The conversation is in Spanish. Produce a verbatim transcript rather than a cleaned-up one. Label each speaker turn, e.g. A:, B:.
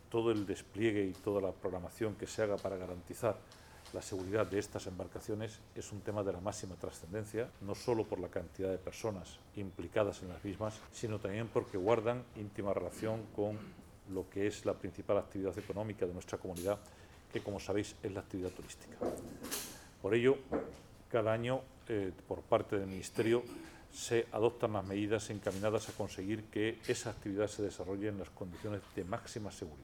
A: todo el despliegue y toda la programación que se haga para garantizar la seguridad de estas embarcaciones es un tema de la máxima trascendencia, no solo por la cantidad de personas implicadas en las mismas, sino también porque guardan íntima relación con lo que es la principal actividad económica de nuestra comunidad, que, como sabéis, es la actividad turística. Por ello, cada año, eh, por parte del Ministerio, se adoptan las medidas encaminadas a conseguir que esa actividad se desarrolle en las condiciones de máxima seguridad.